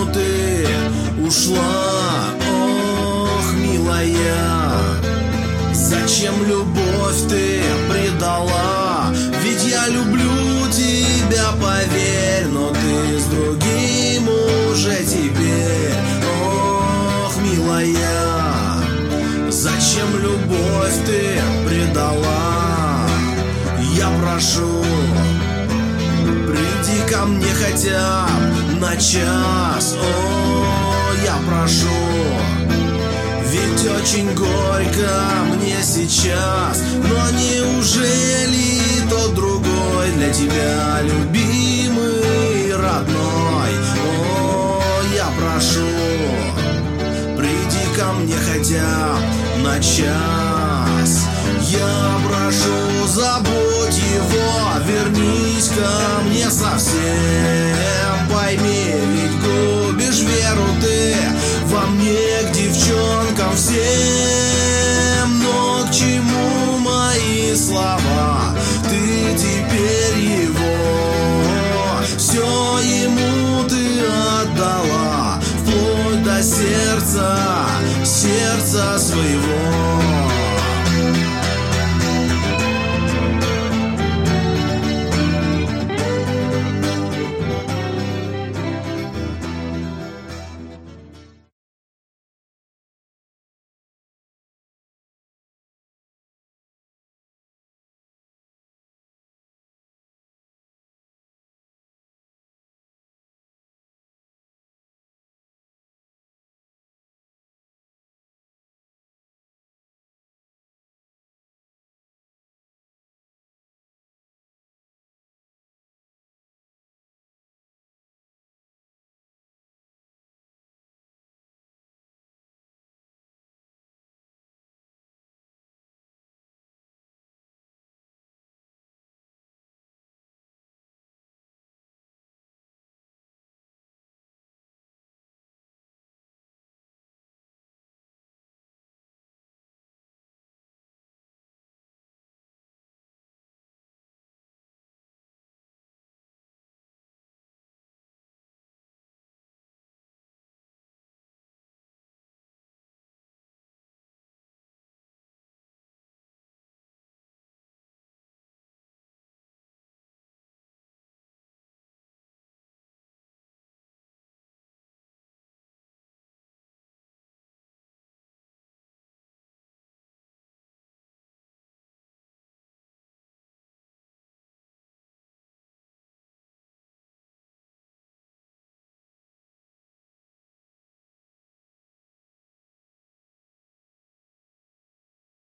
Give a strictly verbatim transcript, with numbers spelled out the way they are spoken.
но ты ушла. Ох, милая, зачем любовь ты предала? Ведь я люблю тебя, поверь, но ты с другим уже теперь. Ох, милая, зачем любовь ты предала? Я прошу, приди ко мне хотя б на час. О, я прошу, ведь очень горько мне сейчас. Но неужели тот другой для тебя любимый, родной? О, я прошу, приди ко мне хотя б на час. Я прошу, забудь его, вернись ко мне совсем. Пойми, ведь губишь веру ты во мне к девчонкам всем.